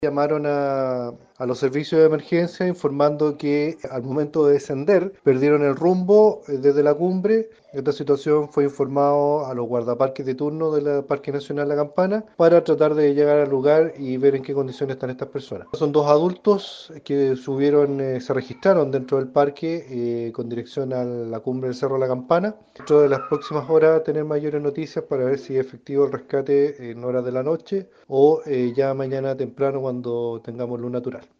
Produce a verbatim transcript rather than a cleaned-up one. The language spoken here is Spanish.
Llamaron a, a los servicios de emergencia informando que al momento de descender perdieron el rumbo eh, desde la cumbre. Esta situación fue informado a los guardaparques de turno del Parque Nacional La Campana para tratar de llegar al lugar y ver en qué condiciones están estas personas. Son dos adultos que subieron, eh, se registraron dentro del parque eh, con dirección a la cumbre del Cerro La Campana. Dentro de las próximas horas tener mayores noticias para ver si es efectivo el rescate en horas de la noche o eh, ya mañana temprano cuando tengamos luz natural.